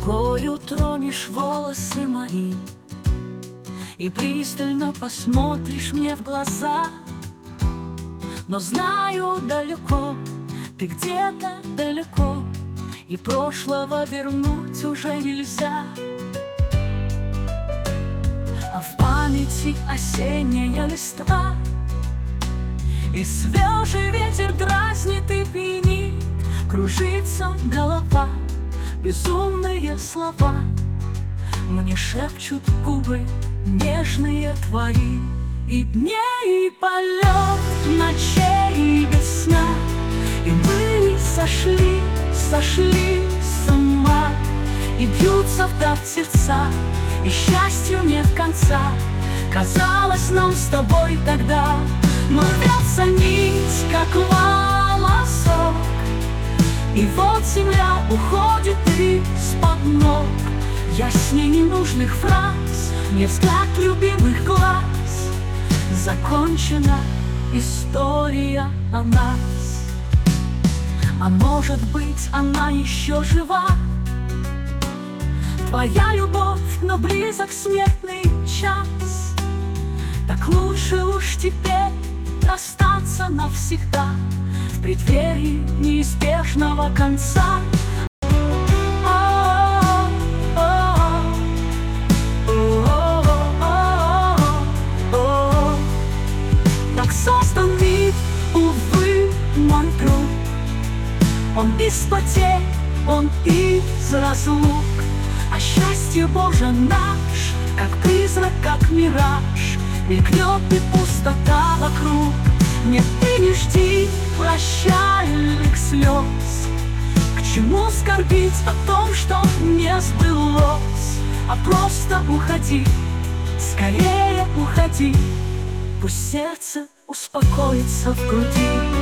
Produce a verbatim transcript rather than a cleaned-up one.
Рукою тронешь волосы мои и пристально посмотришь мне в глаза. Но знаю далеко, ты где-то далеко, и прошлого вернуть уже нельзя. А в памяти осенняя листва, и свежий ветер дразнит и пьянит. Кружится голова, безумные слова мне шепчут губы нежные твои. И дней, и полет, ночей, и весна, и мы сошли, сошли с ума. И бьются в такт сердца, и счастью нет конца. Казалось нам с тобой тогда, но рвется нить, как волосок, и вот земля уходит из-под ног. Ясней ненужных фраз, не взгляд любимых глаз. Закончена история о нас. А может быть, она еще жива, твоя любовь, но близок смертный час. Так лучше уж теперь расстаться навсегда в преддверии неизбежного конца. Так создан мир, увы, мой друг. Он без потерь, он из разлук. А счастье Боже наш, как призрак, как мираж, мелькнет и пустота вокруг. Нет, ты не жди прощальных слез. К чему скорбить о том, что не сбылось? А просто уходи, скорее уходи. Пусть сердце успокоится в груди.